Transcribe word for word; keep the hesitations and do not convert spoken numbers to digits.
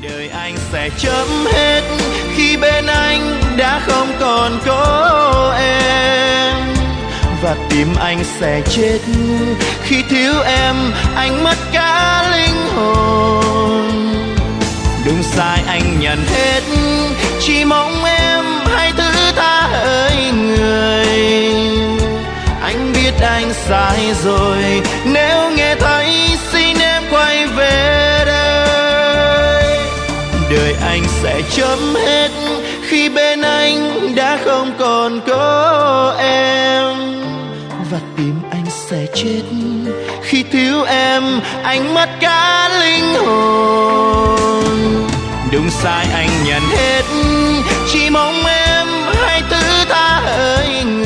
Đời anh sẽ chấm hết khi bên anh đã không còn có em, và tim anh sẽ chết khi thiếu em, anh mất cả linh hồn. Đúng sai anh nhận hết, chỉ mong em hãy thứ tha hỡi người. Anh biết anh sai rồi, nếu nghe thấy xin em quay về đây. Đời anh sẽ chấm hết khi bên anh đã không còn có em, và tim anh sẽ chết khi thiếu em, anh mất cả linh hồn. Đúng sai anh nhận hết, chỉ mong em hãy thứ tha hỡi người.